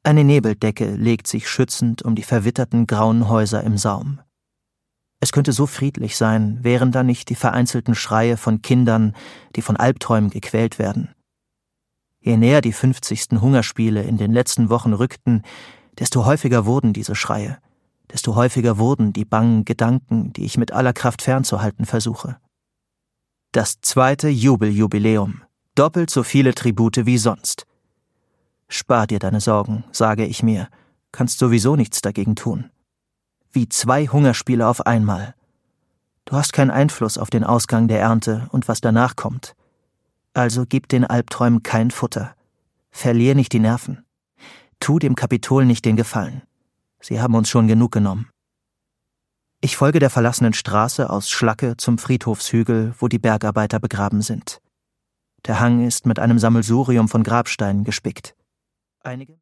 Eine Nebeldecke legt sich schützend um die verwitterten grauen Häuser im Saum. Es könnte so friedlich sein, wären da nicht die vereinzelten Schreie von Kindern, die von Albträumen gequält werden. Je näher die 50. Hungerspiele in den letzten Wochen rückten, desto häufiger wurden diese Schreie, desto häufiger wurden die bangen Gedanken, die ich mit aller Kraft fernzuhalten versuche. Das 2. Jubeljubiläum, doppelt so viele Tribute wie sonst. Spar dir deine Sorgen, sage ich mir, kannst sowieso nichts dagegen tun. Wie 2 Hungerspiele auf einmal. Du hast keinen Einfluss auf den Ausgang der Ernte und was danach kommt. Also gib den Albträumen kein Futter. Verlier nicht die Nerven. Tu dem Kapitol nicht den Gefallen. Sie haben uns schon genug genommen. Ich folge der verlassenen Straße aus Schlacke zum Friedhofshügel, wo die Bergarbeiter begraben sind. Der Hang ist mit einem Sammelsurium von Grabsteinen gespickt. Einige